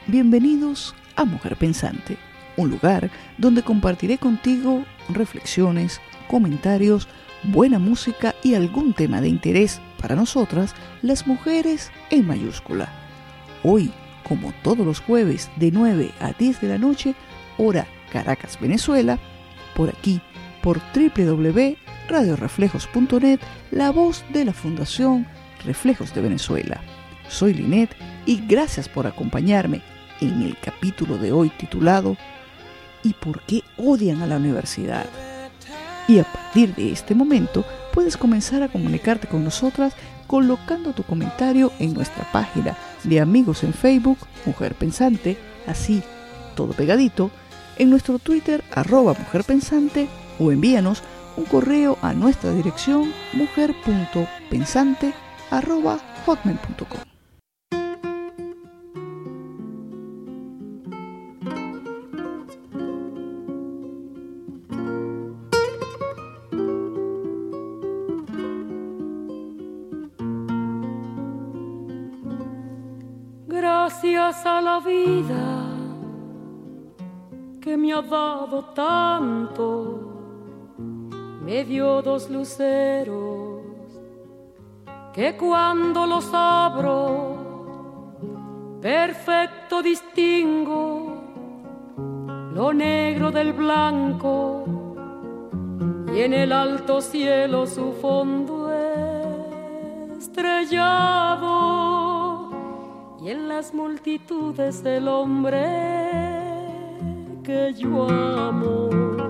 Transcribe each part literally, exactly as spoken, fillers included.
Bienvenidos a Mujer Pensante, un lugar donde compartiré contigo reflexiones, comentarios, buena música y algún tema de interés para nosotras, las mujeres en mayúscula. Hoy, como todos los jueves de nueve a diez de la noche, hora Caracas, Venezuela, por aquí, por doble u doble u doble u punto radio reflejos punto net, la voz de la Fundación Reflejos de Venezuela. Soy Linet y gracias por acompañarme en el capítulo de hoy titulado ¿Y por qué odian a la universidad? Y a partir de este momento puedes comenzar a comunicarte con nosotras colocando tu comentario en nuestra página de amigos en Facebook, Mujer Pensante, así, todo pegadito, en nuestro Twitter, arroba Mujer Pensante, o envíanos un correo a nuestra dirección mujer punto pensante arroba hotmail punto com. Gracias a la vida que me ha dado tanto, me dio dos luceros que cuando los abro perfecto distingo lo negro del blanco y en el alto cielo su fondo estrellado y en las multitudes el hombre que yo amo.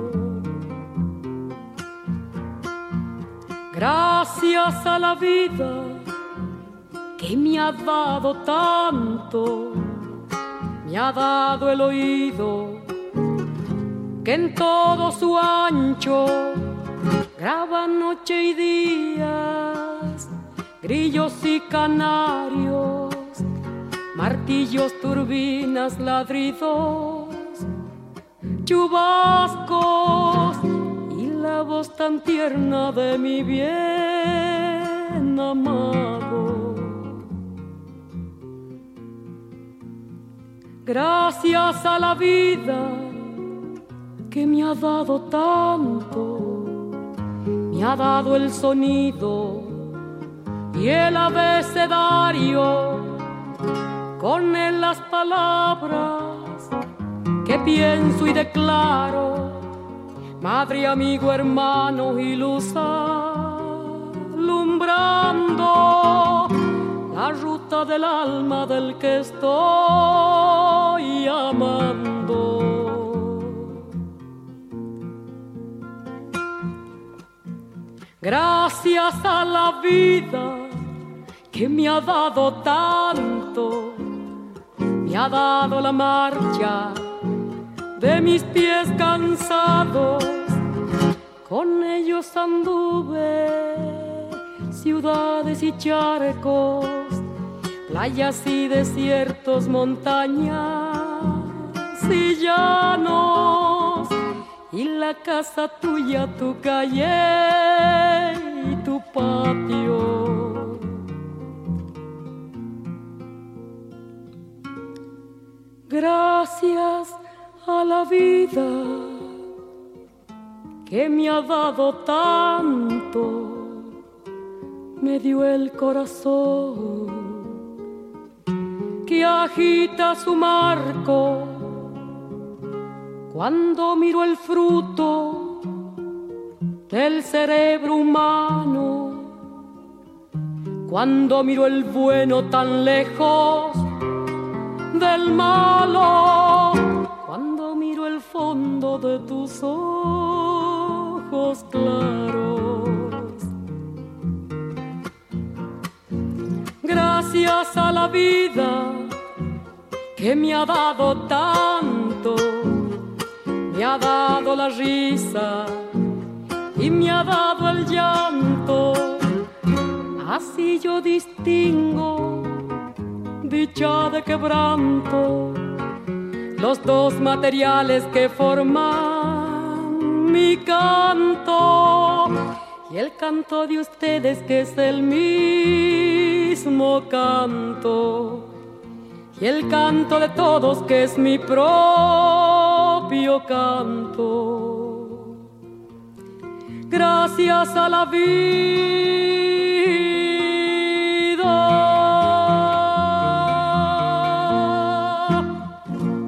Gracias a la vida que me ha dado tanto, me ha dado el oído que en todo su ancho graba noche y días, grillos y canarios, martillos, turbinas, ladridos, chubascos y la voz tan tierna de mi bien amado. Gracias a la vida que me ha dado tanto, me ha dado el sonido y el abecedario, con él las palabras que pienso y declaro, madre, amigo, hermano y luz alumbrando la ruta del alma del que estoy amando. Gracias a la vida que me ha dado tanto, me ha dado la marcha de mis pies cansados, con ellos anduve ciudades y charcos, playas y desiertos, montañas y llanos, y la casa tuya, tu calle y tu patio. Gracias a la vida que me ha dado tanto, me dio el corazón que agita su marco cuando miro el fruto del cerebro humano, cuando miro el bueno tan lejos del malo, cuando miro el fondo de tus ojos claros. Gracias a la vida que me ha dado tanto, me ha dado la risa y me ha dado el llanto, así yo distingo dicha de quebranto, los dos materiales que forman mi canto y el canto de ustedes que es el mismo canto y el canto de todos que es mi propio canto. Gracias a la vida.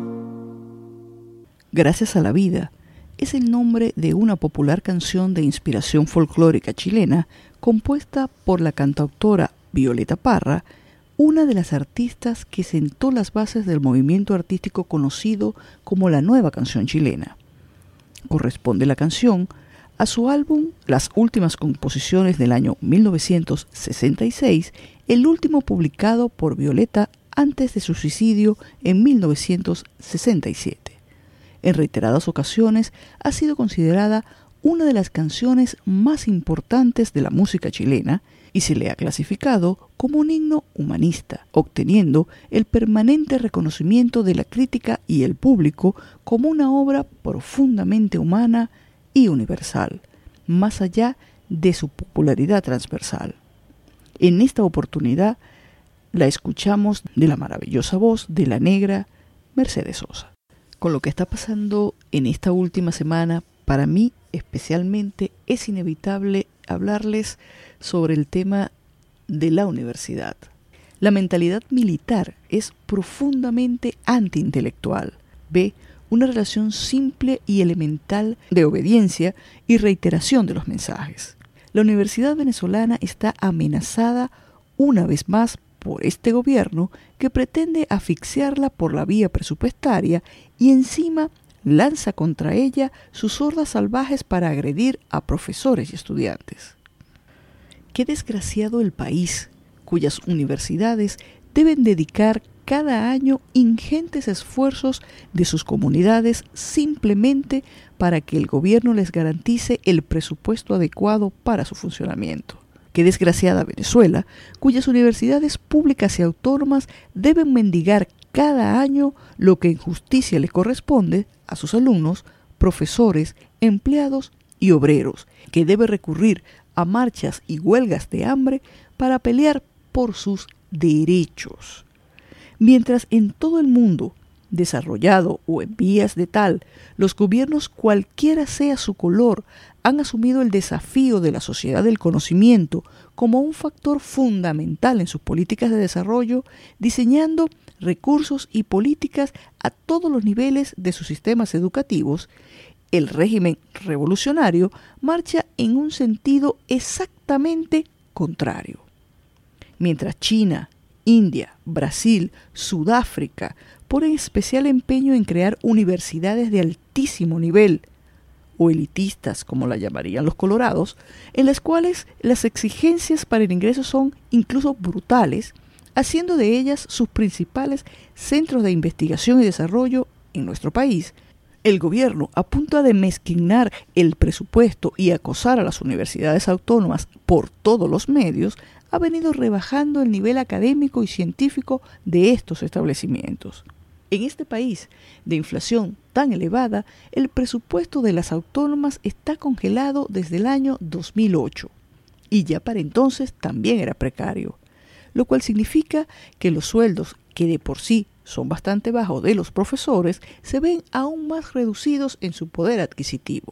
Gracias a la vida es el nombre de una popular canción de inspiración folclórica chilena compuesta por la cantautora Violeta Parra, una de las artistas que sentó las bases del movimiento artístico conocido como la Nueva Canción Chilena. Corresponde la canción a su álbum Las Últimas Composiciones del año mil novecientos sesenta y seis, el último publicado por Violeta antes de su suicidio en mil novecientos sesenta y siete. En reiteradas ocasiones ha sido considerada una de las canciones más importantes de la música chilena y se le ha clasificado como un himno humanista, obteniendo el permanente reconocimiento de la crítica y el público como una obra profundamente humana y universal, más allá de su popularidad transversal. En esta oportunidad la escuchamos de la maravillosa voz de la negra Mercedes Sosa. Con lo que está pasando en esta última semana, para mí especialmente es inevitable hablarles sobre el tema de la universidad. La mentalidad militar es profundamente antiintelectual. Ve una relación simple y elemental de obediencia y reiteración de los mensajes. La universidad venezolana está amenazada una vez más por este gobierno que pretende asfixiarla por la vía presupuestaria y encima lanza contra ella sus hordas salvajes para agredir a profesores y estudiantes. Qué desgraciado el país, cuyas universidades deben dedicar cada año ingentes esfuerzos de sus comunidades simplemente para que el gobierno les garantice el presupuesto adecuado para su funcionamiento. Qué desgraciada Venezuela, cuyas universidades públicas y autónomas deben mendigar cada año lo que en justicia le corresponde a sus alumnos, profesores, empleados y obreros, que debe recurrir a marchas y huelgas de hambre para pelear por sus derechos. Mientras en todo el mundo, desarrollado o en vías de tal, los gobiernos, cualquiera sea su color, han asumido el desafío de la sociedad del conocimiento como un factor fundamental en sus políticas de desarrollo, diseñando recursos y políticas a todos los niveles de sus sistemas educativos, el régimen revolucionario marcha en un sentido exactamente contrario. Mientras China, India, Brasil, Sudáfrica ponen especial empeño en crear universidades de altísimo nivel, o elitistas, como la llamarían los colorados, en las cuales las exigencias para el ingreso son incluso brutales, haciendo de ellas sus principales centros de investigación y desarrollo en nuestro país. El gobierno, a punto de mezquinar el presupuesto y acosar a las universidades autónomas por todos los medios, ha venido rebajando el nivel académico y científico de estos establecimientos. En este país de inflación tan elevada, el presupuesto de las autónomas está congelado desde el año dos mil ocho y ya para entonces también era precario, lo cual significa que los sueldos, que de por sí son bastante bajos de los profesores, se ven aún más reducidos en su poder adquisitivo.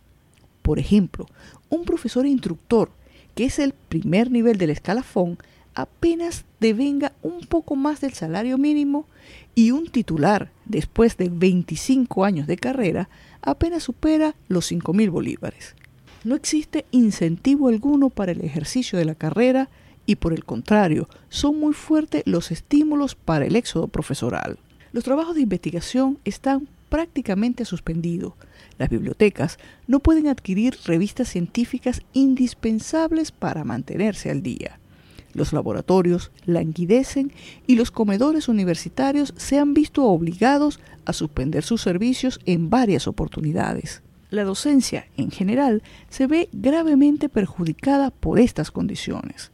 Por ejemplo, un profesor instructor, que es el primer nivel del escalafón, apenas devenga un poco más del salario mínimo, y un titular, después de veinticinco años de carrera, apenas supera los cinco mil bolívares. No existe incentivo alguno para el ejercicio de la carrera y, por el contrario, son muy fuertes los estímulos para el éxodo profesoral. Los trabajos de investigación están prácticamente suspendidos. Las bibliotecas no pueden adquirir revistas científicas indispensables para mantenerse al día. Los laboratorios languidecen y los comedores universitarios se han visto obligados a suspender sus servicios en varias oportunidades. La docencia, en general, se ve gravemente perjudicada por estas condiciones.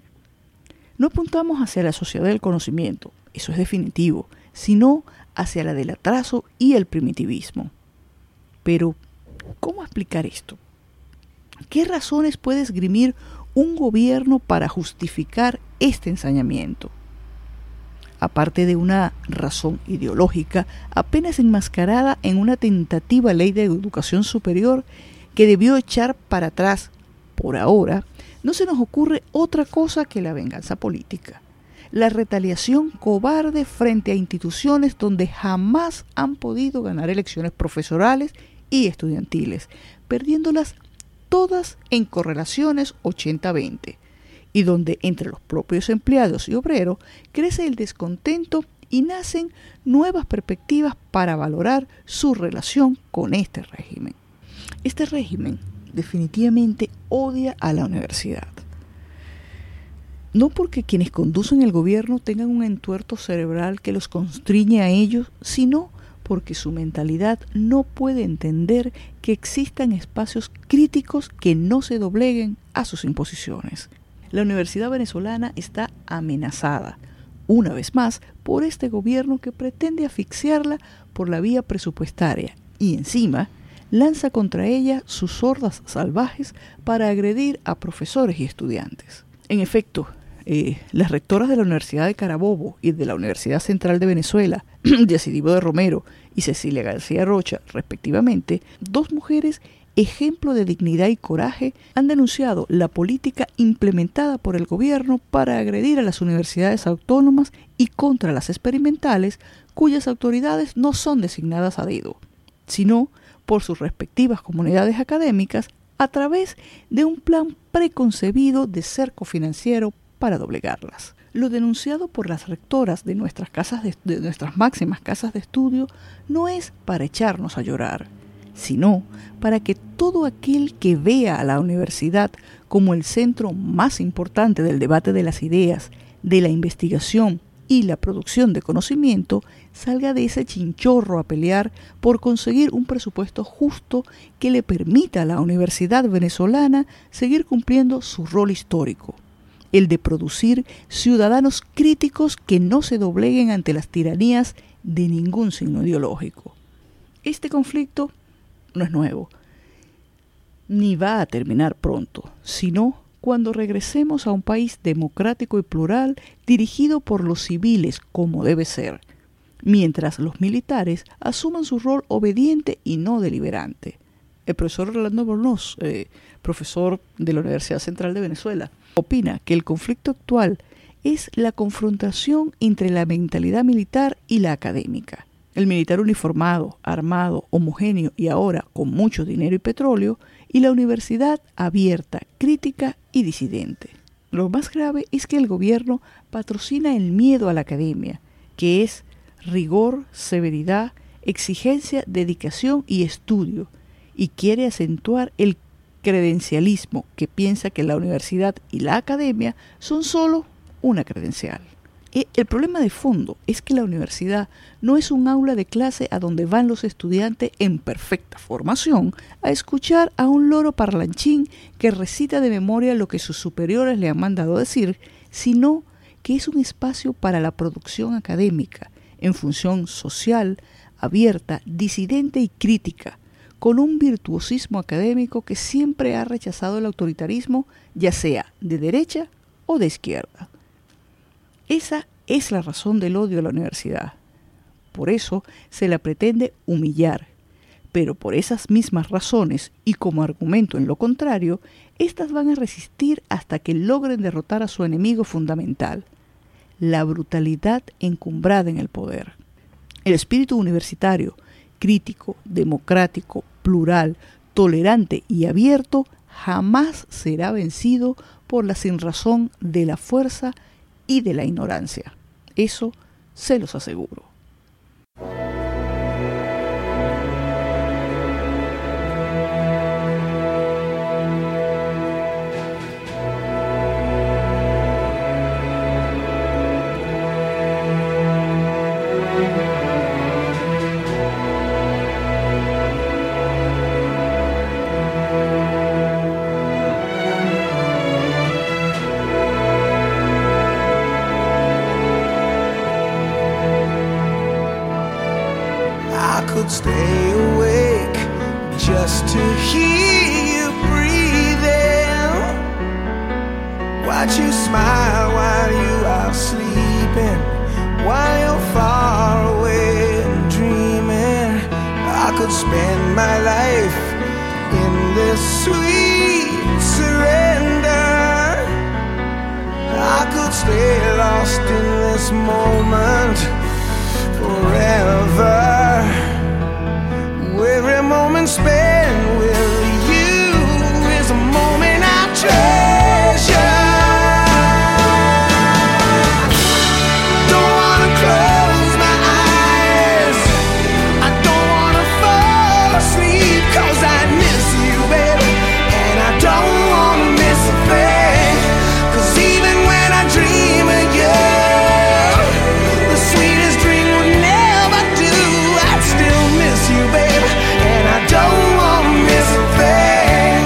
No apuntamos hacia la sociedad del conocimiento, eso es definitivo, sino hacia la del atraso y el primitivismo. Pero, ¿cómo explicar esto? ¿Qué razones puede esgrimir un gobierno para justificar este ensañamiento? aparte de una razón ideológica, apenas enmascarada en una tentativa ley de educación superior que debió echar para atrás, por ahora, no se nos ocurre otra cosa que la venganza política. La retaliación cobarde frente a instituciones donde jamás han podido ganar elecciones profesorales y estudiantiles, perdiéndolas todas en correlaciones ochenta veinte, y donde entre los propios empleados y obreros crece el descontento y nacen nuevas perspectivas para valorar su relación con este régimen. Este régimen definitivamente odia a la universidad. No porque quienes conducen el gobierno tengan un entuerto cerebral que los constriñe a ellos, sino porque su mentalidad no puede entender que existan espacios críticos que no se dobleguen a sus imposiciones. La universidad venezolana está amenazada, una vez más, por este gobierno que pretende asfixiarla por la vía presupuestaria y encima lanza contra ella sus hordas salvajes para agredir a profesores y estudiantes. En efecto, eh, las rectoras de la Universidad de Carabobo y de la Universidad Central de Venezuela, Yacidibo de Romero y Cecilia García Rocha, respectivamente, dos mujeres ejemplo de dignidad y coraje, han denunciado la política implementada por el gobierno para agredir a las universidades autónomas y contra las experimentales, cuyas autoridades no son designadas a dedo, sino por sus respectivas comunidades académicas a través de un plan preconcebido de cerco financiero para doblegarlas. Lo denunciado por las rectoras de nuestras casas de, de nuestras máximas casas de estudio no es para echarnos a llorar, sino para que todo aquel que vea a la universidad como el centro más importante del debate de las ideas, de la investigación y la producción de conocimiento, salga de ese chinchorro a pelear por conseguir un presupuesto justo que le permita a la universidad venezolana seguir cumpliendo su rol histórico, el de producir ciudadanos críticos que no se dobleguen ante las tiranías de ningún signo ideológico. Este conflicto no es nuevo, ni va a terminar pronto, sino cuando regresemos a un país democrático y plural dirigido por los civiles como debe ser, mientras los militares asuman su rol obediente y no deliberante. El profesor Orlando Bornoz, eh, profesor de la Universidad Central de Venezuela, opina que el conflicto actual es la confrontación entre la mentalidad militar y la académica. El militar uniformado, armado, homogéneo y ahora con mucho dinero y petróleo, y la universidad abierta, crítica y disidente. Lo más grave es que el gobierno patrocina el miedo a la academia, que es rigor, severidad, exigencia, dedicación y estudio, y quiere acentuar el credencialismo, que piensa que la universidad y la academia son solo una credencial. El problema de fondo es que la universidad no es un aula de clase a donde van los estudiantes en perfecta formación a escuchar a un loro parlanchín que recita de memoria lo que sus superiores le han mandado decir, sino que es un espacio para la producción académica en función social, abierta, disidente y crítica, con un virtuosismo académico que siempre ha rechazado el autoritarismo, ya sea de derecha o de izquierda. Esa es la razón del odio a la universidad. Por eso se la pretende humillar. Pero por esas mismas razones y como argumento en lo contrario, éstas van a resistir hasta que logren derrotar a su enemigo fundamental, la brutalidad encumbrada en el poder. El espíritu universitario, crítico, democrático, plural, tolerante y abierto, jamás será vencido por la sinrazón de la fuerza y de la ignorancia. Eso se los aseguro. Stay awake just to hear you breathing. Watch you smile while you are sleeping. Watch sweet surrender. I could stay lost in this moment forever. Every moment spent with you is a moment I treasure. Don't wanna close my eyes, I don't wanna fall asleep, 'cause I miss you, baby, and I don't wanna miss a thing. 'Cause even when I dream of you, the sweetest dream would never do. I'd still miss you, baby, and I don't wanna miss a thing.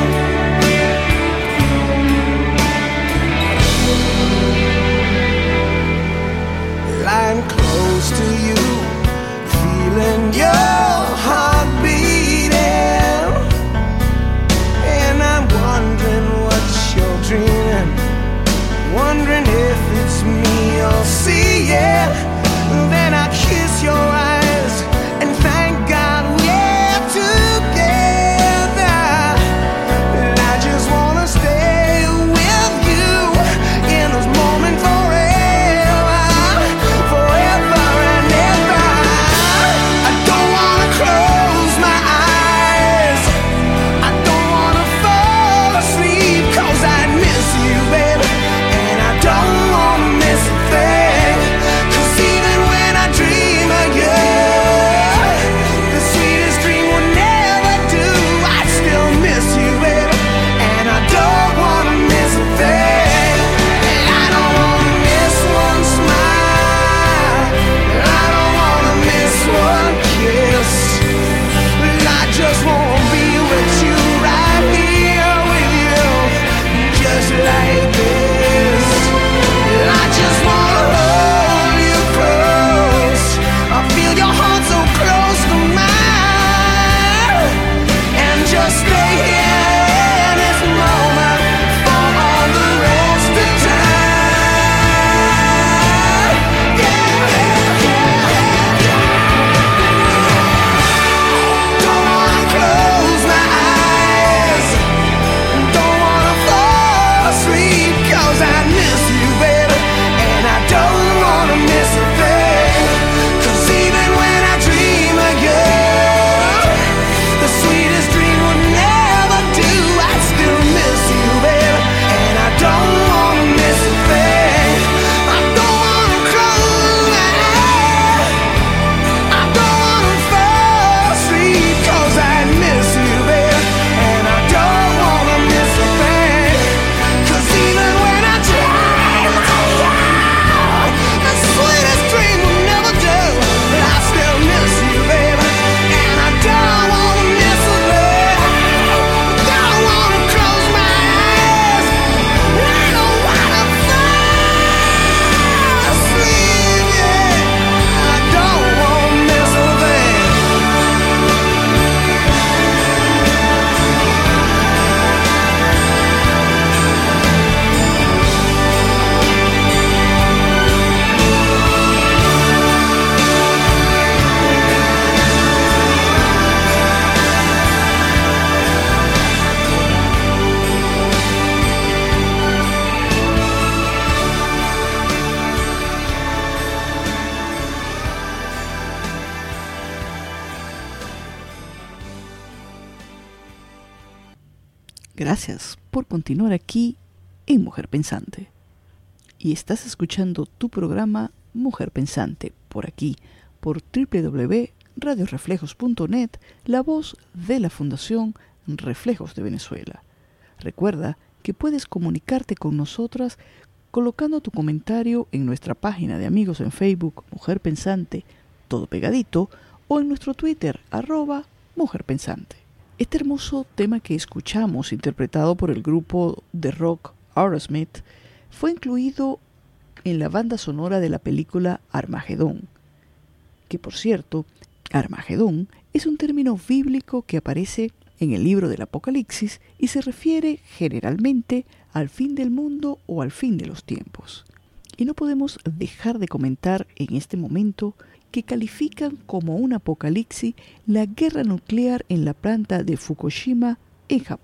Lying close to you, feeling your heart beating, and I'm wondering what you're dreaming, wondering if it's me you're seeing. Then I kiss your eyes and thank God we're together. And I just wanna stay with you in this moment forever, forever and ever. I don't wanna close my eyes, I don't wanna fall asleep, 'cause I miss you, baby, and I don't wanna miss a thing. 'Cause even when I dream of you, the sweetest dream will never do. I'd still miss you, baby, and I don't wanna miss a thing. And I don't wanna miss one smile, I don't wanna miss one kiss. I just wanna be with you, right here with you, just like this. I just wanna hold you close, I feel your heart so close to mine, and just stay here in this moment for all the rest of time. Yeah, yeah, yeah, yeah. Don't wanna close my eyes, don't wanna fall asleep, 'cause I miss you, baby, and I don't wanna miss a thing. 'Cause even when I dream of you, the sweetest dream will never do. I still miss you, baby, and I don't wanna miss a thing. I don't wanna close my eyes, I don't wanna fall asleep, 'cause I miss you, baby, and I don't wanna miss a thing. 'Cause even when I dream of you, the sweetest dream will never do. But I still miss you, baby, and I don't wanna miss a thing. Don't wanna close my eyes, I don't wanna fall asleep, yeah. I don't wanna miss a thing. Gracias por continuar aquí en Mujer Pensante. Y estás escuchando tu programa Mujer Pensante por aquí, por doble u doble u doble u punto radio reflejos punto net, la voz de la Fundación Reflejos de Venezuela. Recuerda que puedes comunicarte con nosotras colocando tu comentario en nuestra página de amigos en Facebook, Mujer Pensante, todo pegadito, o en nuestro Twitter, arroba Mujer Pensante. Este hermoso tema que escuchamos, interpretado por el grupo de rock Aerosmith, fue incluido en la banda sonora de la película Armagedón, que por cierto, Armagedón es un término bíblico que aparece en el libro del Apocalipsis y se refiere generalmente al fin del mundo o al fin de los tiempos. Y no podemos dejar de comentar en este momento que califican como un apocalipsis la guerra nuclear en la planta de Fukushima en Japón.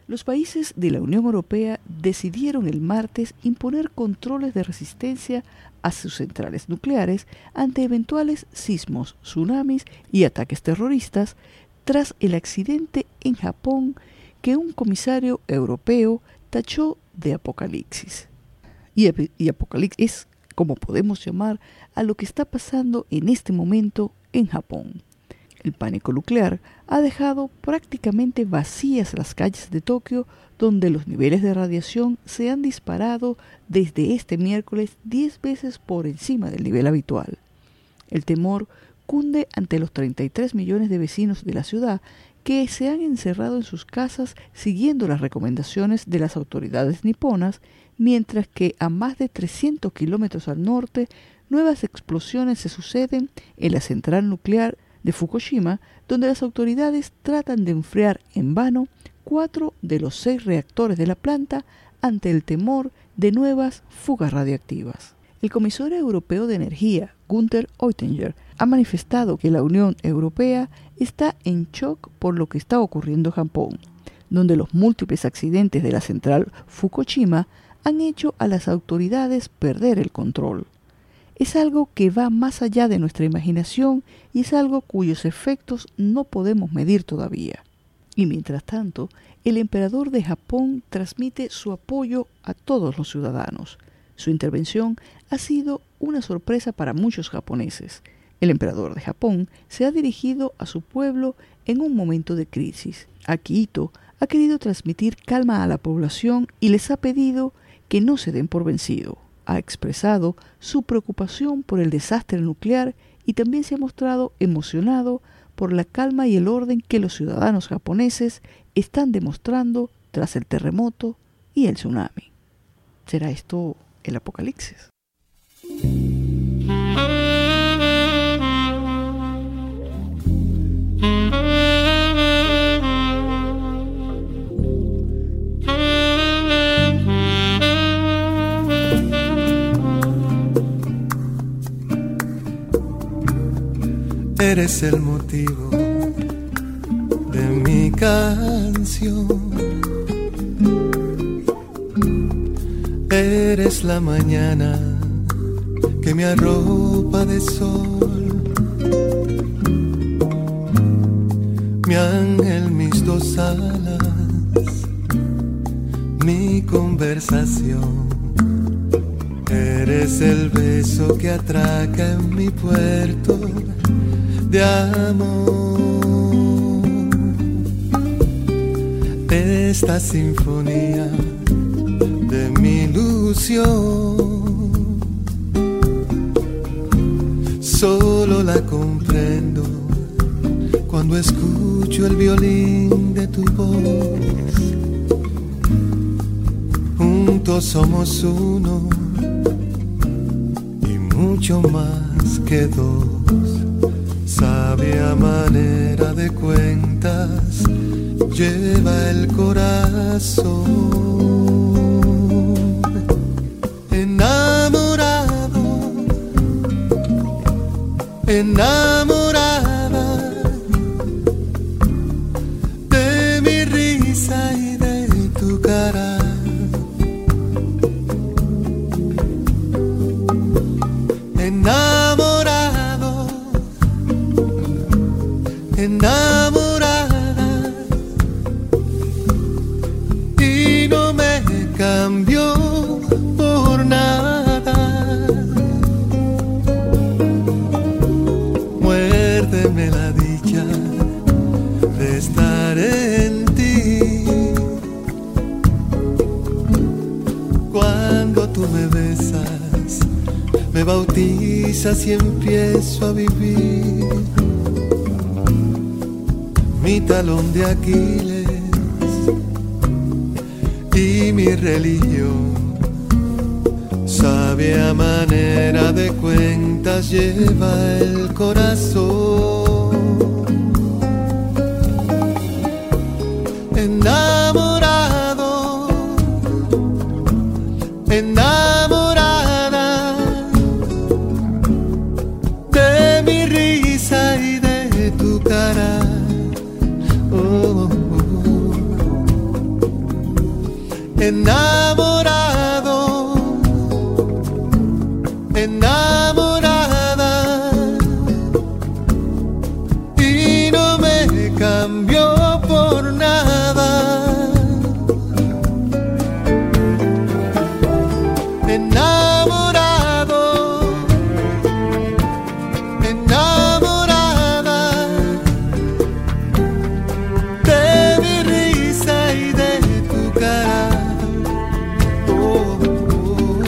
Los países de la Unión Europea decidieron el martes imponer controles de resistencia a sus centrales nucleares ante eventuales sismos, tsunamis y ataques terroristas tras el accidente en Japón que un comisario europeo tachó de apocalipsis. Y, y apocalipsis es como podemos llamar a lo que está pasando en este momento en Japón. El pánico nuclear ha dejado prácticamente vacías las calles de Tokio, donde los niveles de radiación se han disparado desde este miércoles diez veces por encima del nivel habitual. El temor cunde ante los treinta y tres millones de vecinos de la ciudad que se han encerrado en sus casas siguiendo las recomendaciones de las autoridades niponas, mientras que a más de trescientos kilómetros al norte, nuevas explosiones se suceden en la central nuclear de Fukushima, donde las autoridades tratan de enfriar en vano cuatro de los seis reactores de la planta ante el temor de nuevas fugas radiactivas. El comisario europeo de energía, Günther Oettinger, ha manifestado que la Unión Europea está en shock por lo que está ocurriendo en Japón, donde los múltiples accidentes de la central Fukushima han hecho a las autoridades perder el control. Es algo que va más allá de nuestra imaginación y es algo cuyos efectos no podemos medir todavía. Y mientras tanto, el emperador de Japón transmite su apoyo a todos los ciudadanos. Su intervención ha sido una sorpresa para muchos japoneses. El emperador de Japón se ha dirigido a su pueblo en un momento de crisis. Akihito ha querido transmitir calma a la población y les ha pedido que no se den por vencido. Ha expresado su preocupación por el desastre nuclear y también se ha mostrado emocionado por la calma y el orden que los ciudadanos japoneses están demostrando tras el terremoto y el tsunami. ¿Será esto el apocalipsis? Eres el motivo de mi canción. Eres la mañana que me arropa de sol. Mi ángel, mis dos alas, mi conversación. Eres el beso que atraca en mi puerto de amor. Esta sinfonía de mi ilusión solo la comprendo cuando escucho el violín de tu voz. Juntos somos uno y mucho más que dos. Sabia manera de cuentas lleva el corazón. Enamorado, enamorada de mi risa y de tu cara. Enamorado, enamorada, y no me cambió por nada. Muérdeme la dicha de estar en ti. Cuando tú me besas, me bautizas y empiezo a vivir. Mi talón de Aquiles y mi religión. Sabia manera de cuentas lleva el corazón. Enamorado, enamorada de mi risa y de tu cara. Oh, oh, oh. enamorado, enamorada, y no me cambió por nada. Enamorado, enamorada de mi risa y de tu cara. Oh, oh.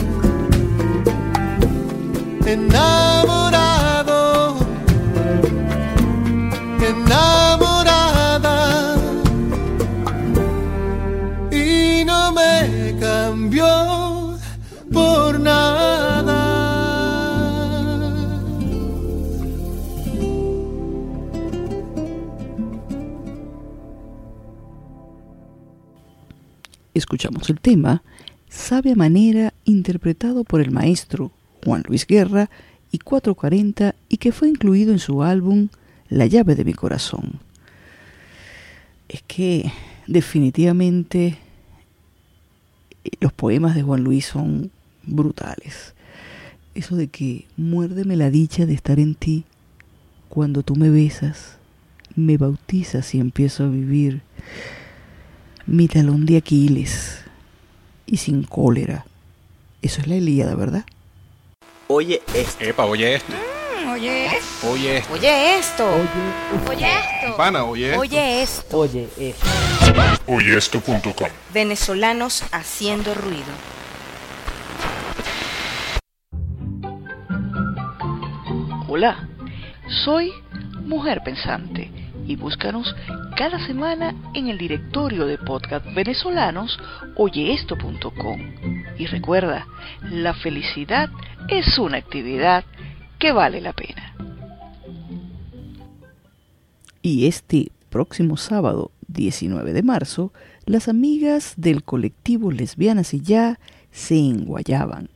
Enamorado, enamorada, y no me cambió por nada. Escuchamos el tema Sabe a Manera, interpretado por el maestro Juan Luis Guerra y cuatro cuarenta, y que fue incluido en su álbum La llave de mi corazón. Es que definitivamente los poemas de Juan Luis son brutales. Eso de que muérdeme la dicha de estar en ti, cuando tú me besas, me bautizas y empiezo a vivir. Mi talón de Aquiles y sin cólera. Eso es la Ilíada, ¿verdad? Oye esto. Epa, oye esto. Mm, oye esto. Oye esto. Oye esto. Oye, Oye esto. Pana, oye esto. Oye esto. oye, esto. oye esto punto com. Venezolanos haciendo ruido. Hola, soy Mujer Pensante y búscanos cada semana en el directorio de podcast venezolanos oye esto punto com. Y recuerda, la felicidad es una actividad que vale la pena. Y este próximo sábado, diecinueve de marzo, las amigas del colectivo Lesbianas y Ya se enguayaban.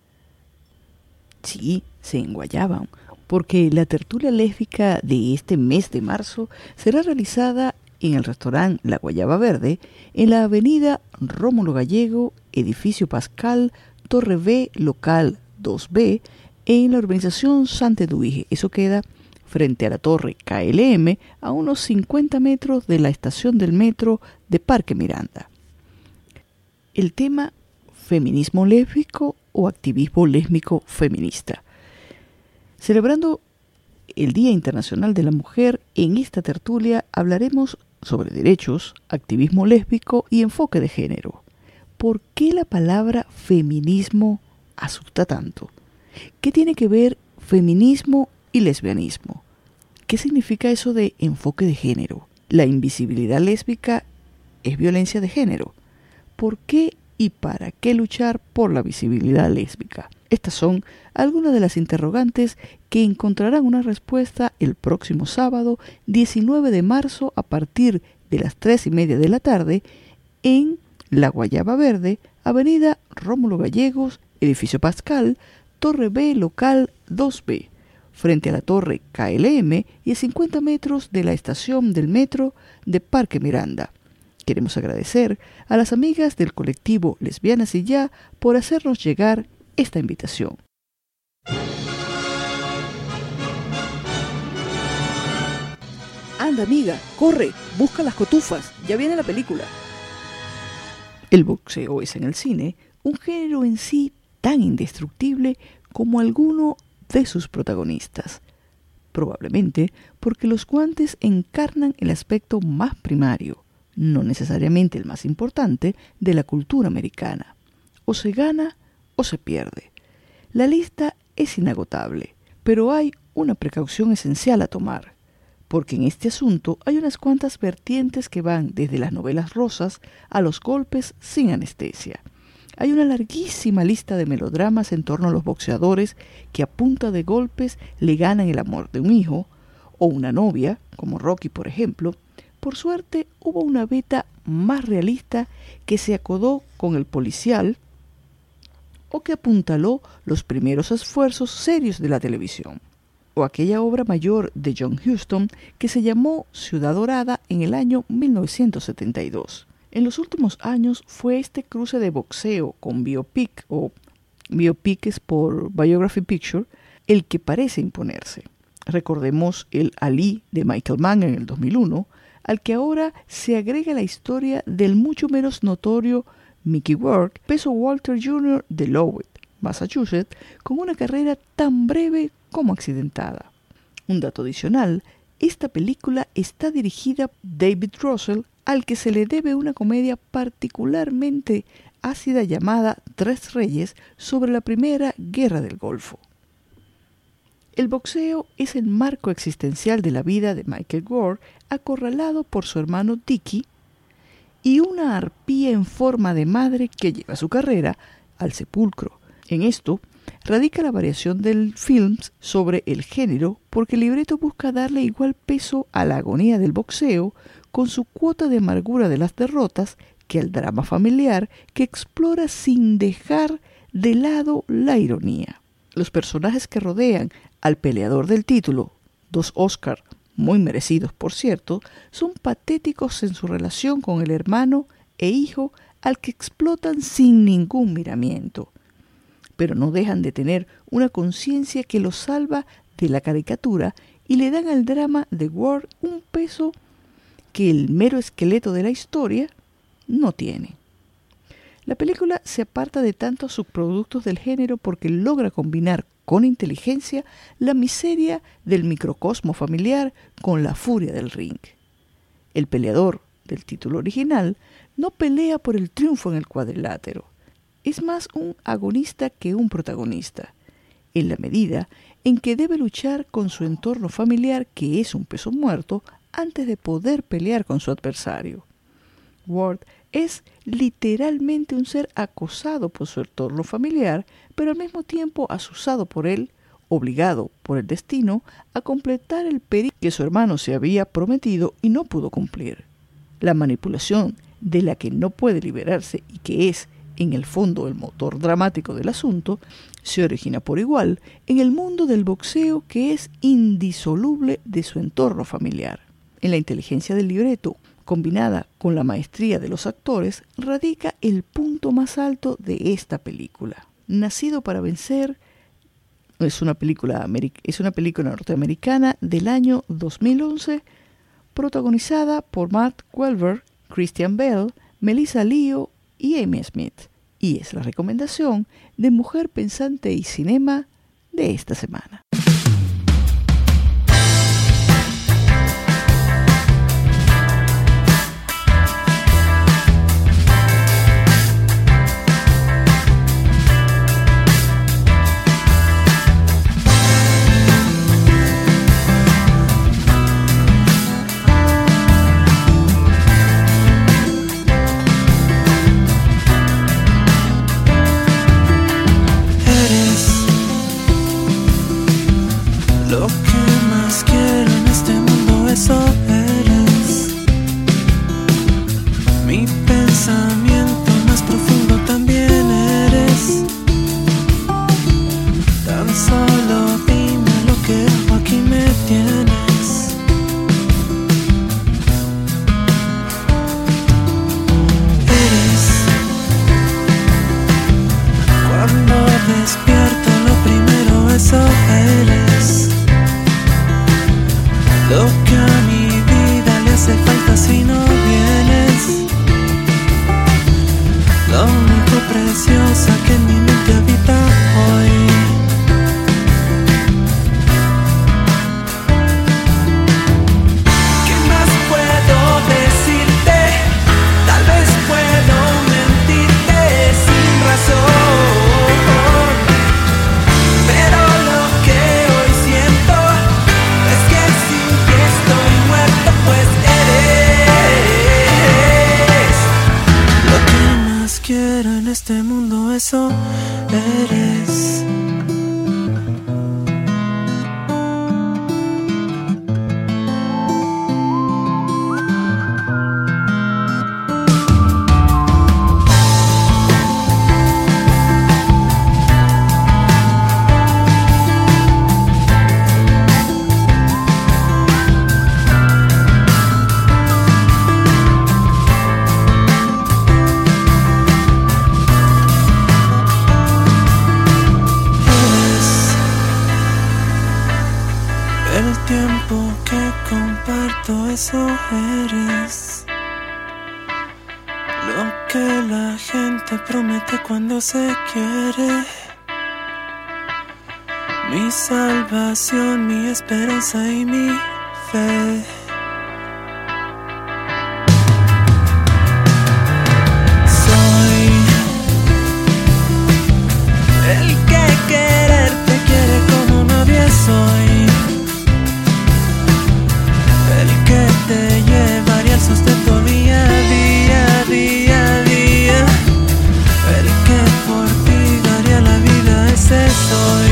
Sí, se enguayaban, porque la tertulia lésbica de este mes de marzo será realizada en el restaurante La Guayaba Verde, en la avenida Rómulo Gallego, edificio Pascal, Torre B, local dos B, en la urbanización Santa Eduige. Eso queda frente a la torre K L M, a unos cincuenta metros de la estación del metro de Parque Miranda. El tema: feminismo lésbico o activismo lésbico feminista. Celebrando el Día Internacional de la Mujer, en esta tertulia hablaremos sobre derechos, activismo lésbico y enfoque de género. ¿Por qué la palabra feminismo asusta tanto? ¿Qué tiene que ver feminismo y lesbianismo? ¿Qué significa eso de enfoque de género? ¿La invisibilidad lésbica es violencia de género? ¿Por qué y para qué luchar por la visibilidad lésbica? Estas son algunas de las interrogantes que encontrarán una respuesta el próximo sábado, diecinueve de marzo, a partir de las tres y media de la tarde, en La Guayaba Verde, avenida Rómulo Gallegos, edificio Pascal, Torre B, local dos B, frente a la torre K L M y a cincuenta metros de la estación del metro de Parque Miranda. Queremos agradecer a las amigas del colectivo Lesbianas y Ya por hacernos llegar esta invitación. Anda, amiga, corre, busca las cotufas, ya viene la película. El boxeo es en el cine un género en sí tan indestructible como alguno de sus protagonistas, probablemente porque los guantes encarnan el aspecto más primario, no necesariamente el más importante, de la cultura americana. O se gana o se pierde. La lista es inagotable, pero hay una precaución esencial a tomar, porque en este asunto hay unas cuantas vertientes que van desde las novelas rosas a los golpes sin anestesia. Hay una larguísima lista de melodramas en torno a los boxeadores que a punta de golpes le ganan el amor de un hijo o una novia, como Rocky por ejemplo. Por suerte hubo una beta más realista que se acodó con el policial o que apuntaló los primeros esfuerzos serios de la televisión, o aquella obra mayor de John Huston que se llamó Ciudad Dorada en el año mil novecientos setenta y dos. En los últimos años fue este cruce de boxeo con biopic o biopics por Biography Picture el que parece imponerse. Recordemos el Ali de Michael Mann en el dos mil uno, al que ahora se agrega la historia del mucho menos notorio Mickey Rourke, peso Walter junior de Lowell, Massachusetts, con una carrera tan breve como accidentada. Un dato adicional, esta película está dirigida por David Russell, al que se le debe una comedia particularmente ácida llamada Tres Reyes sobre la Primera Guerra del Golfo. El boxeo es el marco existencial de la vida de Michael Gore, acorralado por su hermano Dickie, y una arpía en forma de madre que lleva su carrera al sepulcro. En esto radica la variación del film sobre el género, porque el libreto busca darle igual peso a la agonía del boxeo, con su cuota de amargura de las derrotas, que al drama familiar que explora sin dejar de lado la ironía. Los personajes que rodean al peleador del título, dos Oscar muy merecidos por cierto, son patéticos en su relación con el hermano e hijo al que explotan sin ningún miramiento, pero no dejan de tener una conciencia que los salva de la caricatura y le dan al drama de Ward un peso que el mero esqueleto de la historia no tiene. La película se aparta de tantos subproductos del género porque logra combinar con inteligencia la miseria del microcosmo familiar con la furia del ring. El peleador del título original no pelea por el triunfo en el cuadrilátero. Es más un agonista que un protagonista, en la medida en que debe luchar con su entorno familiar, que es un peso muerto, antes de poder pelear con su adversario. Ward es literalmente un ser acosado por su entorno familiar, pero al mismo tiempo asusado por él, obligado por el destino a completar el periplo que su hermano se había prometido y no pudo cumplir. La manipulación de la que no puede liberarse y que es, en el fondo, el motor dramático del asunto, se origina por igual en el mundo del boxeo, que es indisoluble de su entorno familiar. En la inteligencia del libreto, combinada con la maestría de los actores, radica el punto más alto de esta película. Nacido para vencer es una película, es una película norteamericana del año dos mil once, protagonizada por Matt Weber, Christian Bale, Melissa Leo y Amy Smith, y es la recomendación de Mujer Pensante y Cinema de esta semana. Pero lo que hoy siento es que sin ti tiempo que comparto, eso eres. Lo que la gente promete cuando se quiere. Mi salvación, mi esperanza y mi fe. Soy el que quererte quiere como nadie. Soy el que te llevaría el sustento día a día, día a día. El que por ti daría la vida, ese soy.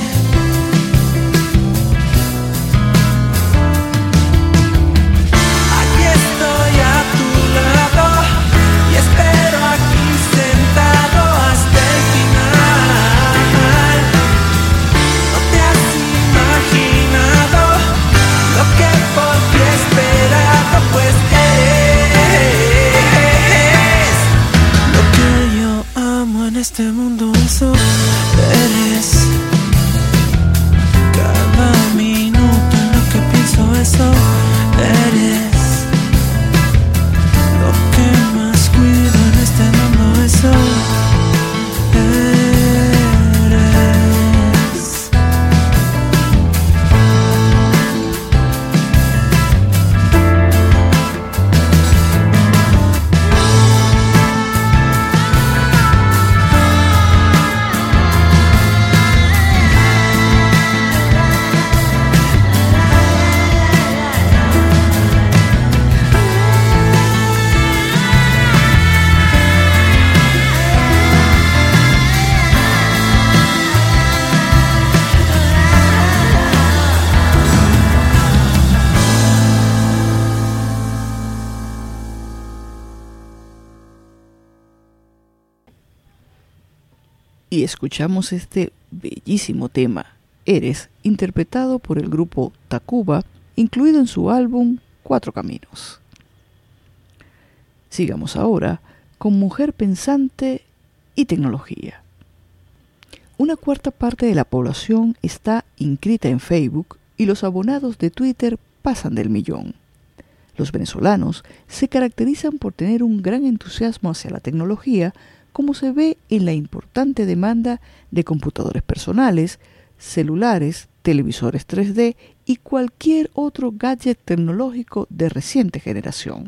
Este mundo, eso eres. Cada minuto en lo que pienso, eso eres. Lo que más cuido en este mundo, eso eres. Y escuchamos este bellísimo tema, Eres, interpretado por el grupo Tacuba, incluido en su álbum Cuatro Caminos. Sigamos ahora con Mujer Pensante y Tecnología. Una cuarta parte de la población está inscrita en Facebook y los abonados de Twitter pasan del millón. Los venezolanos se caracterizan por tener un gran entusiasmo hacia la tecnología, como se ve en la importante demanda de computadores personales, celulares, televisores tres D y cualquier otro gadget tecnológico de reciente generación.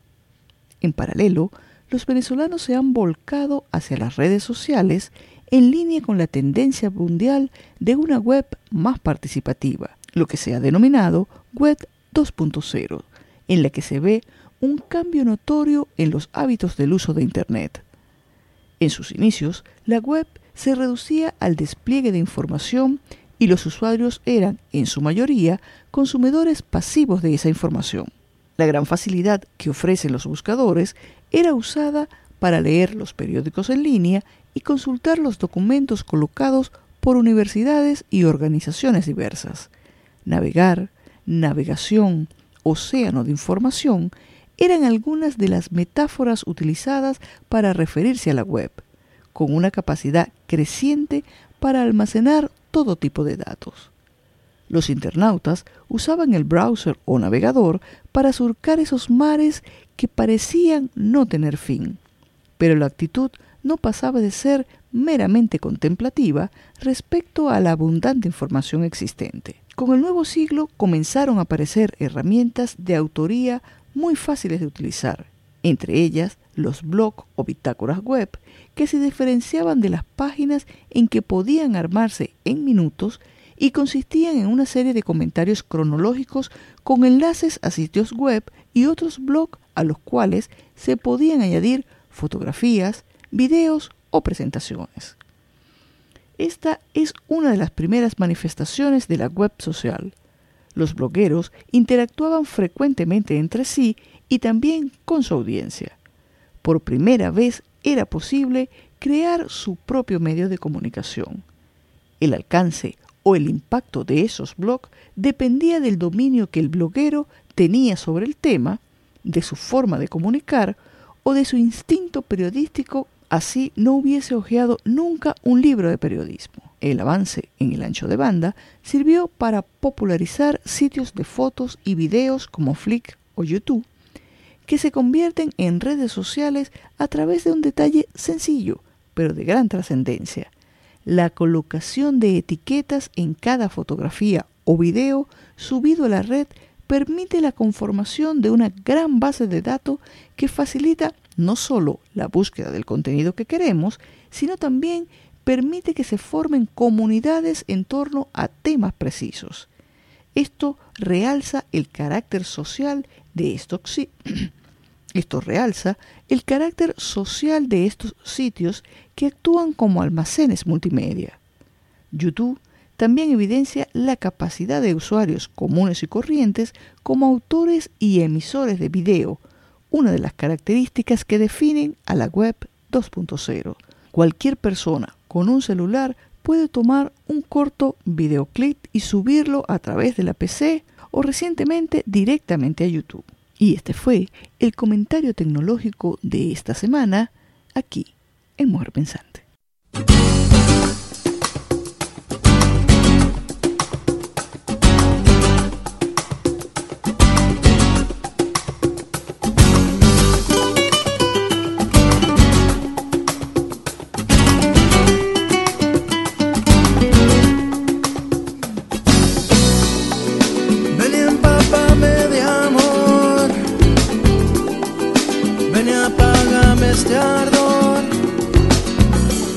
En paralelo, los venezolanos se han volcado hacia las redes sociales en línea con la tendencia mundial de una web más participativa, lo que se ha denominado Web dos punto cero, en la que se ve un cambio notorio en los hábitos del uso de Internet. En sus inicios, la web se reducía al despliegue de información y los usuarios eran, en su mayoría, consumidores pasivos de esa información. La gran facilidad que ofrecen los buscadores era usada para leer los periódicos en línea y consultar los documentos colocados por universidades y organizaciones diversas. Navegar, navegación, océano de información eran algunas de las metáforas utilizadas para referirse a la web, con una capacidad creciente para almacenar todo tipo de datos. Los internautas usaban el browser o navegador para surcar esos mares que parecían no tener fin, pero la actitud no pasaba de ser meramente contemplativa respecto a la abundante información existente. Con el nuevo siglo comenzaron a aparecer herramientas de autoría muy fáciles de utilizar, entre ellas los blogs o bitácoras web, que se diferenciaban de las páginas en que podían armarse en minutos y consistían en una serie de comentarios cronológicos con enlaces a sitios web y otros blogs a los cuales se podían añadir fotografías, videos o presentaciones. Esta es una de las primeras manifestaciones de la web social. Los blogueros interactuaban frecuentemente entre sí y también con su audiencia. Por primera vez era posible crear su propio medio de comunicación. El alcance o el impacto de esos blogs dependía del dominio que el bloguero tenía sobre el tema, de su forma de comunicar o de su instinto periodístico así no hubiese hojeado nunca un libro de periodismo. El avance en el ancho de banda sirvió para popularizar sitios de fotos y videos como Flickr o YouTube, que se convierten en redes sociales a través de un detalle sencillo, pero de gran trascendencia: la colocación de etiquetas en cada fotografía o video subido a la red permite la conformación de una gran base de datos que facilita no solo la búsqueda del contenido que queremos, sino también permite que se formen comunidades en torno a temas precisos. Esto realza el carácter social de estos Esto realza el carácter social de estos sitios que actúan como almacenes multimedia. YouTube también evidencia la capacidad de usuarios comunes y corrientes como autores y emisores de video, una de las características que definen a la web dos punto cero. Cualquier persona con un celular puede tomar un corto videoclip y subirlo a través de la P C o recientemente directamente a YouTube. Y este fue el comentario tecnológico de esta semana aquí en Mujer Pensante. Este ardor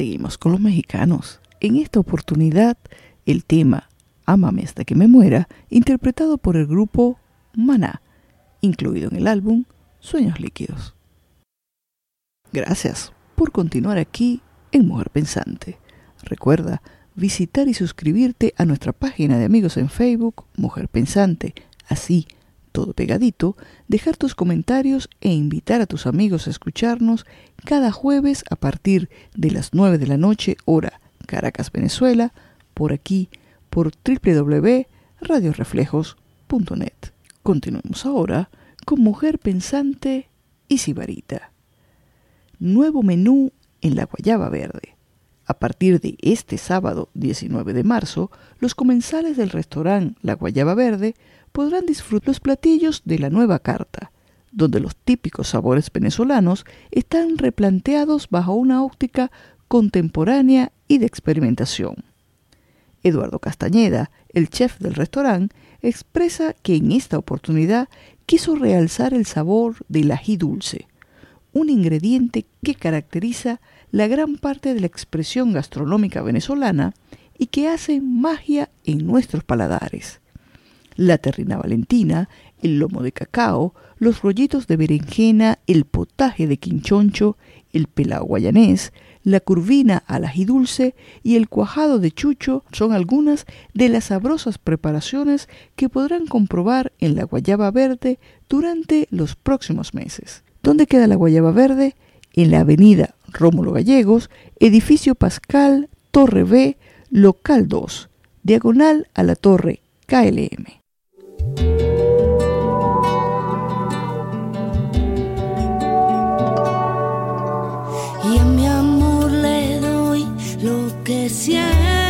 seguimos con los mexicanos. En esta oportunidad, el tema Ámame hasta que me muera, interpretado por el grupo Maná, incluido en el álbum Sueños Líquidos. Gracias por continuar aquí en Mujer Pensante. Recuerda visitar y suscribirte a nuestra página de amigos en Facebook, Mujer Pensante, así, todo pegadito, dejar tus comentarios e invitar a tus amigos a escucharnos cada jueves a partir de las nueve de la noche, hora Caracas, Venezuela, por aquí, por doble u doble u doble u punto radio reflejos punto net. Continuemos ahora con Mujer Pensante y Sibarita. Nuevo menú en la Guayaba Verde. A partir de este sábado diecinueve de marzo, los comensales del restaurante La Guayaba Verde podrán disfrutar los platillos de la nueva carta, donde los típicos sabores venezolanos están replanteados bajo una óptica contemporánea y de experimentación. Eduardo Castañeda, el chef del restaurante, expresa que en esta oportunidad quiso realzar el sabor del ají dulce, un ingrediente que caracteriza la gran parte de la expresión gastronómica venezolana y que hace magia en nuestros paladares. La terrina valentina, el lomo de cacao, los rollitos de berenjena, el potaje de quinchoncho, el pelao guayanés, la curvina al ají dulce y el cuajado de chucho son algunas de las sabrosas preparaciones que podrán comprobar en la Guayaba Verde durante los próximos meses. ¿Dónde queda la Guayaba Verde? En la avenida Rómulo Gallegos, edificio Pascal, Torre B, local dos, diagonal a la Torre K L M. Y a mi amor le doy lo que siento,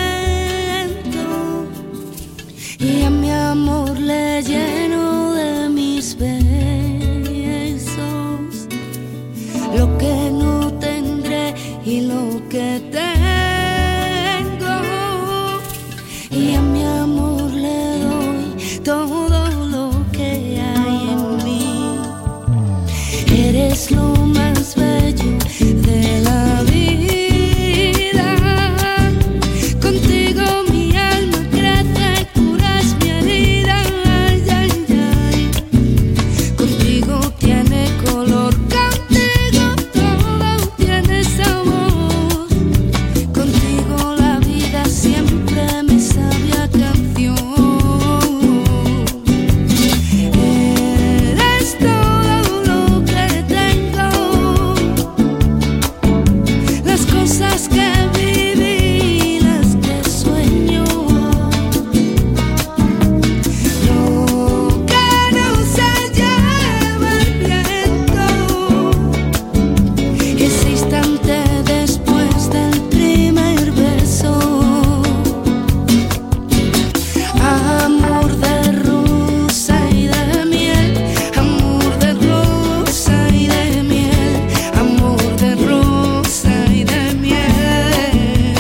y a mi amor le lleno de mis besos lo que no tendré y lo que tengo, y a mi amor le doy todo lo que hay en mí. Eres lo más bello de la vida, contigo mi alma crece, curas mi herida, ay, ay, ay. Contigo tiene color, contigo todo tiene sabor, contigo la vida siempre me sabe a canción. Eres todo lo que tengo, las cosas que viví, las que sueño, lo que no se lleva el viento, ese instante después del primer beso. Amor de rosa y de miel, amor de rosa y de miel, amor de rosa y de miel,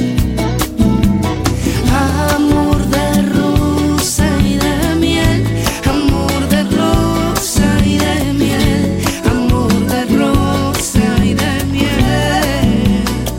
amor de rosa y de miel, amor de rosa y de miel, amor de rosa y de miel.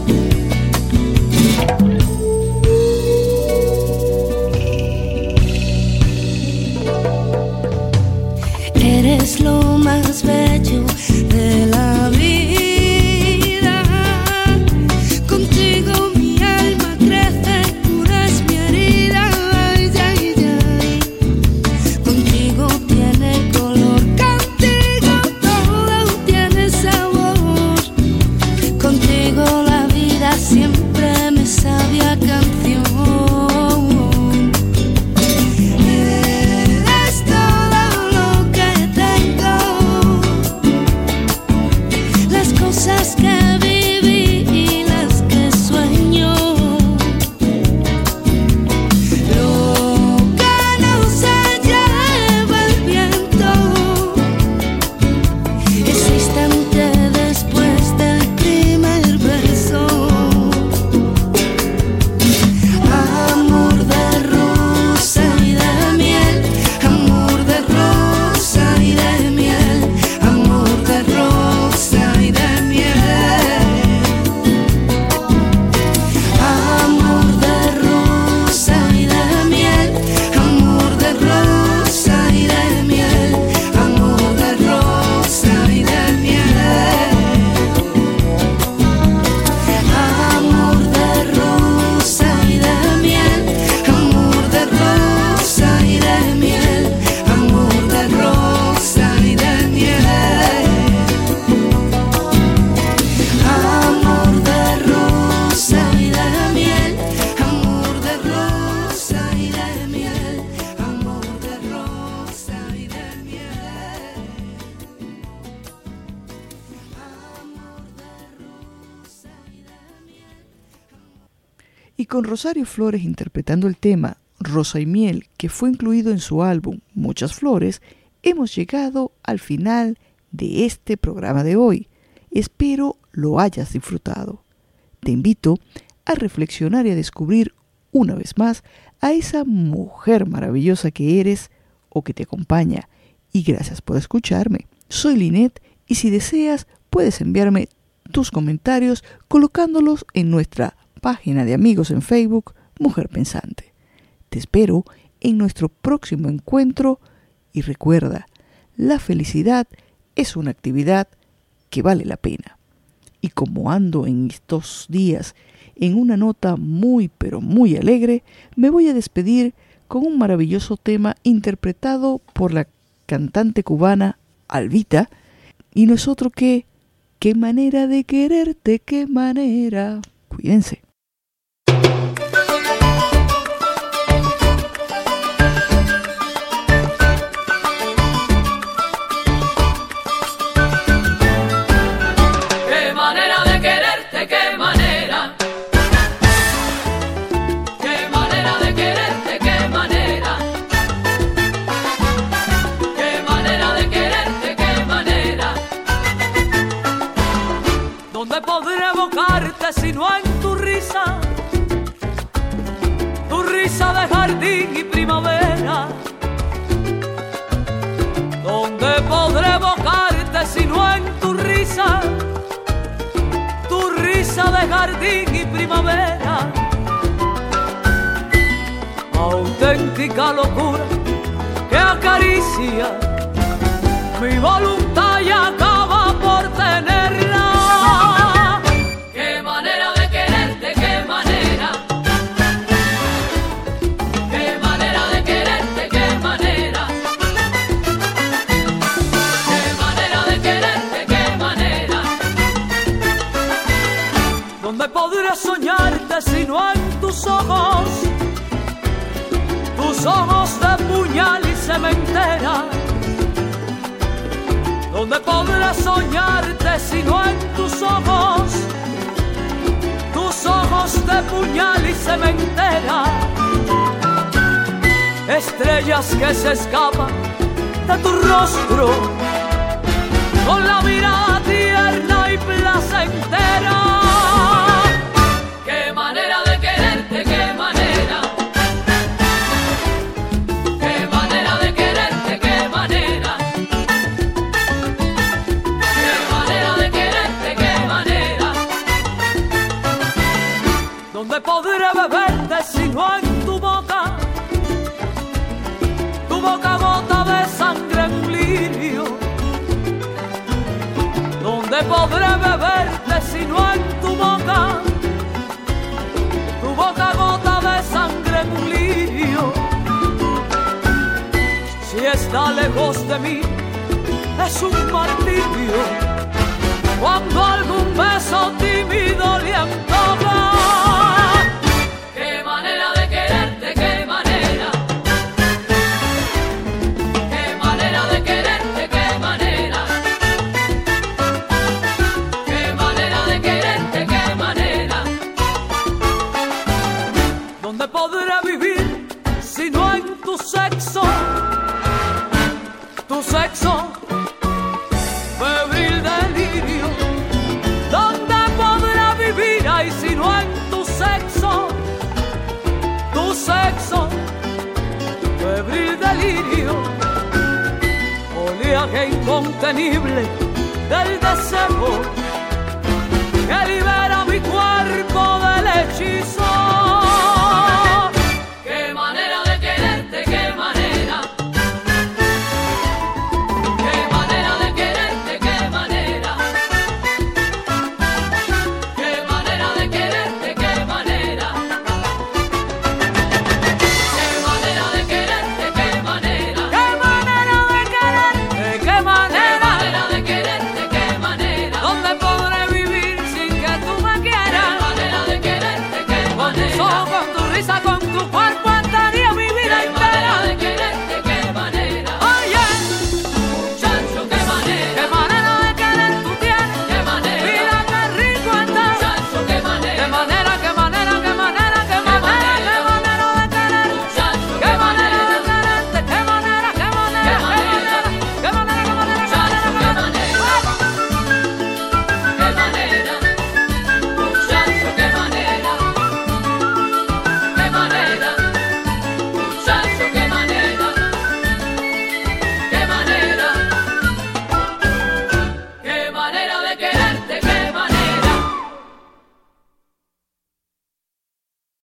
Eres lo más bello de la vida, contigo mi alma crece, curas mi herida, ay, ay, ay. Contigo tiene color, contigo todo tiene sabor, contigo la vida siempre me sabe a canción. Eres todo lo que tengo, y con Rosario Flores interpretando el tema Rosa y Miel, que fue incluido en su álbum Muchas Flores, hemos llegado al final de este programa de hoy. Espero lo hayas disfrutado. Te invito a reflexionar y a descubrir una vez más a esa mujer maravillosa que eres o que te acompaña. Y gracias por escucharme. Soy Linet y si deseas puedes enviarme tus comentarios colocándolos en nuestra página de amigos en Facebook, Mujer Pensante. Te espero en nuestro próximo encuentro y recuerda, la felicidad es una actividad que vale la pena. Y como ando en estos días en una nota muy pero muy alegre, me voy a despedir con un maravilloso tema interpretado por la cantante cubana Alvita, y no es otro que Qué manera de quererte, qué manera. Cuídense. Sino en tu risa, tu risa de jardín y primavera. ¿Dónde podré evocarte sino en tu risa, tu risa de jardín y primavera? Auténtica locura que acaricia mi voluntad y acaba por tenerla. Podré soñarte sino en tus ojos, tus ojos de puñal y cementera. Donde podré soñarte sino en tus ojos, tus ojos de puñal y cementera. Estrellas que se escapan de tu rostro, con la mirada tierna y placentera. Podré beberte sino en tu boca, tu boca gota de sangre en un lirio. Donde podré beberte sino en tu boca, tu boca gota de sangre en un lirio. Si está lejos de mí es un martirio, cuando algún beso tímido le antoja. Podré vivir sino en tu sexo, tu sexo febril delirio. ¿Dónde podré vivir ahí sino en tu sexo, tu sexo febril delirio? Oleaje incontenible del deseo que libera mi cuerpo del hechizo.